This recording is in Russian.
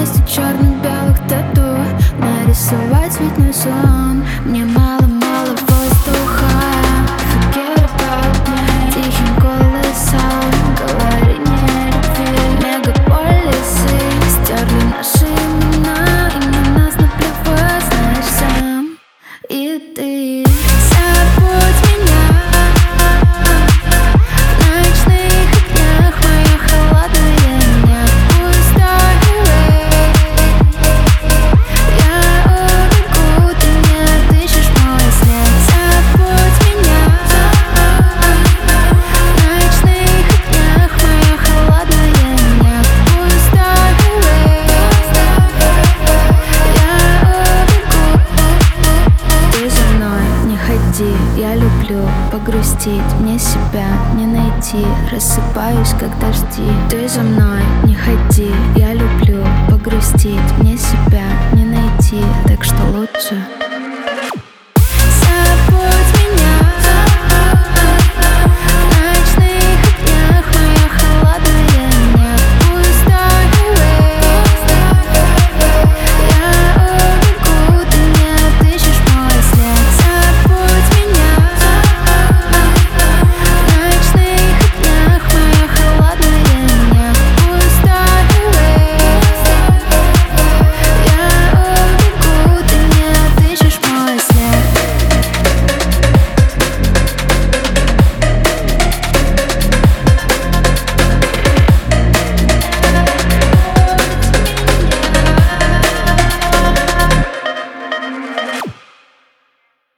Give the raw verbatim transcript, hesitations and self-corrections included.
Вместо черно-белых тату нарисовать цветной сон. Мне мало-мало воздуха. Forget about me. Тихим голосом говорение любви. Мегаполисы стерли наши имена, и на нас наплевать, знаешь сам. И ты забудь меня. В ночных огнях моя холодная не пустой рейс. Я убегу, ты не отыщешь мой след. Забудь меня. В ночных огнях моя холодная не пустой рейс. Я убегу. Ты за мной не ходи, я люблю погрустить, мне себя не найти, рассыпаюсь как дожди. Ты за мной не ходи,